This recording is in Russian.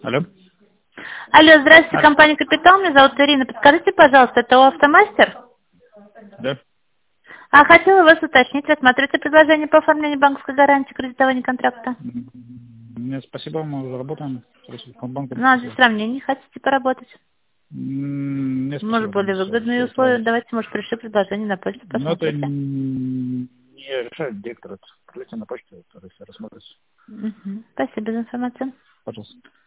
Алло. Алло, здравствуйте, компания «Капитал». Меня зовут Ирина. Подскажите, пожалуйста, это у «Автомастер»? Да. Хотела вас уточнить. Рассматривается предложение по оформлению банковской гарантии кредитования контракта? Нет, спасибо, мы уже работаем с Россельхозбанком. Ну, а без сравнений хотите поработать? Нет, Может, спасибо. более выгодные условия. Давайте, может, пришлю предложение на почту, Но это посмотрите. не решает директор. Это пришлите на почту, это все рассмотрится. Спасибо за информацию. Пожалуйста.